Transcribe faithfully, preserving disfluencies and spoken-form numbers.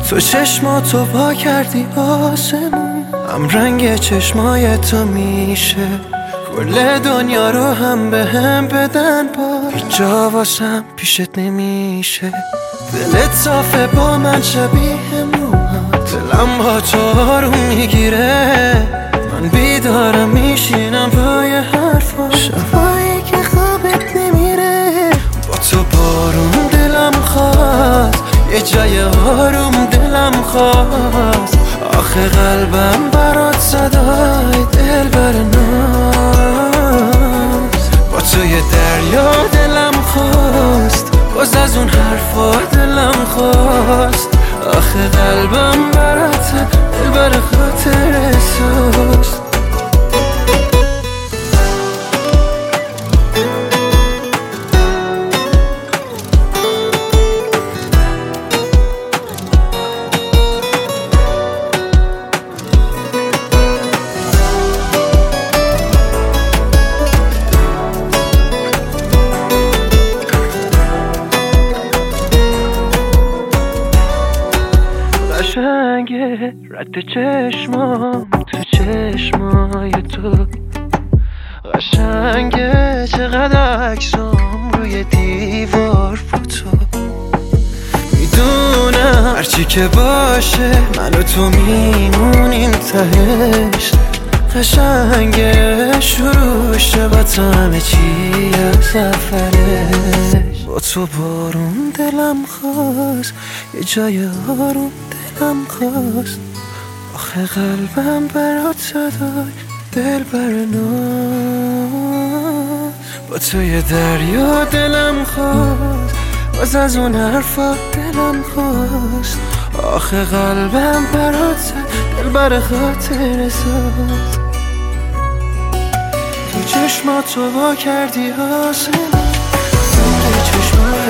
تو چشماتو پا کردی آسمون، هم رنگ چشمای تو میشه کل دنیا رو هم به هم بدن، با هیچ جا واسم پیشت نمیشه. دلت صافه با من شبیه موهات، دلم با تو آروم میگیره. من بیدارم میشینم پای حرفا، شبایی که خوابت نمیره. با تو بارون دلم خواست، یه جای آروم دلم خواست. آخه قلبم برات صدای دل بر ناز. با تو یه دریا دلم خواست، باز از اون حرفا دلم خواست. آخه قلبم برات دل بر خاطر سوست. قشنگه رد چشمام تو چشمای تو، قشنگه چقدر عکسام روی دیوار فوتو. میدونم هرچی که باشه من و تو میمونیم تهش. قشنگه شروعشه با تو همه چی از سفرش. با تو بارون دلم خواست، یه جای آروم دلم خواست. آخه قلبم برات صدای دل بر ناز. با تو یه دریا دلم خواست، باز از اون حرفا دلم خواست. آخه قلبم برات دل بر خاطر ساز. تو چشماتو وا کردی آسمون، رنگ چشمات